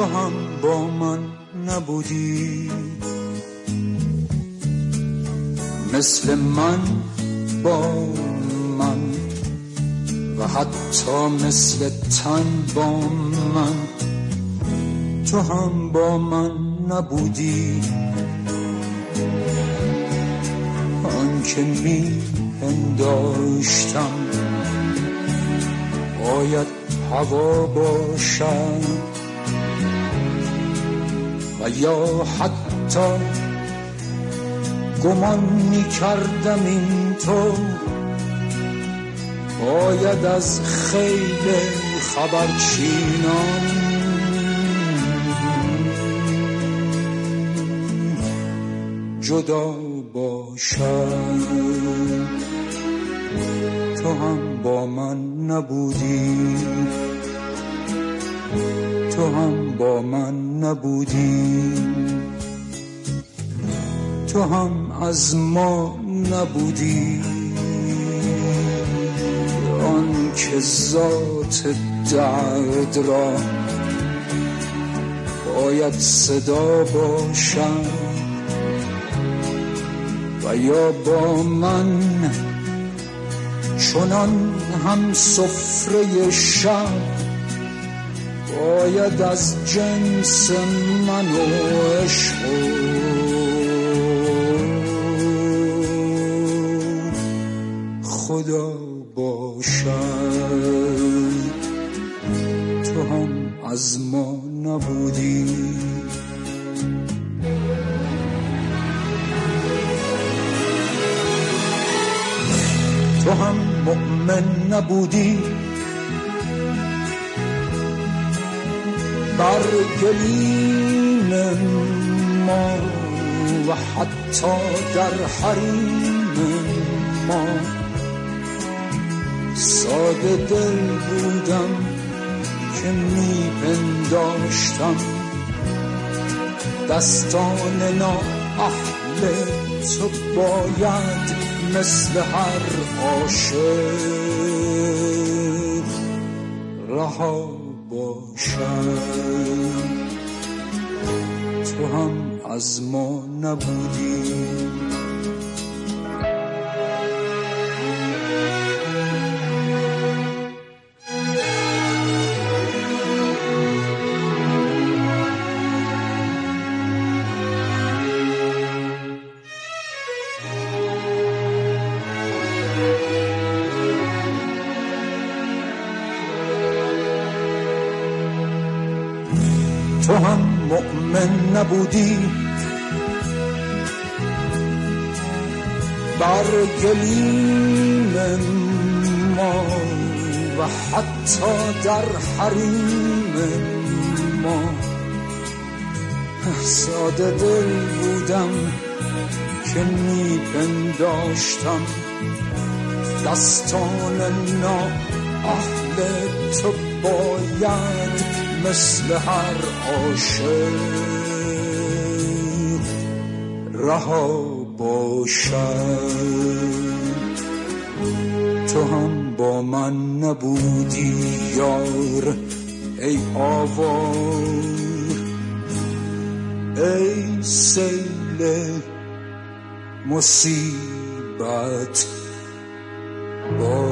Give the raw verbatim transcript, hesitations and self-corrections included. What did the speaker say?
هم با من نبودی، مثل من با من و حتی مثل تن با من تو هم با من نبودی. آن که می پنداشتم باید هوا باشد و یا حتی گمان می کردم این تو باید از خیل خبرچینان جدا باشد. تو هم با من نبودی، تو هم با من نبودی، تو هم از ما نبودی. آن که ذات درد را باید صدا باشد و یا با من چنان هم سفره شب باید از جنس من و عشق خدا باشد. تو هم از ما نبودی، تو هم مؤمن نبودی بر گلیم ما و حتی در حریم ما. ساده دل بودم که می پنداشتم دستان نا اهل تو باید مثل هر عاشق رها باشد. تو هم از ما نبودی، تو هم مؤمن نبودی بر گلیم ما و حتی در حریم ما. ساده دل بودم که می پنداشتم دستان نا اهل تو باید مثل هر عاشق رها باشد. تو هم با من نبودی یار ای آوار، ای سیل مصیبت با